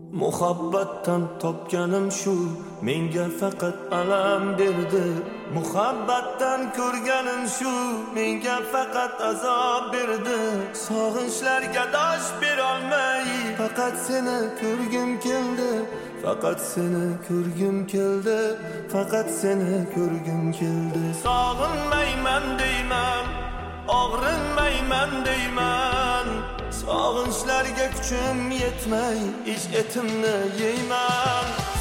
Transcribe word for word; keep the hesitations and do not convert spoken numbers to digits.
Muhabbatdan topganim shu, menga faqat alam berdi. Muhabbatdan ko'rganim shu, menga faqat azob berdi. Sog'inchlarga dosh berolmay, faqat seni ko'rgim keldi. Faqat seni ko'rgim keldi. Faqat seni ko'rgim keldi. Sog'inmayman deyman, og'rinmayman deyman. Sog'inchlarga kuchim yetmay, ich etimni yeyman.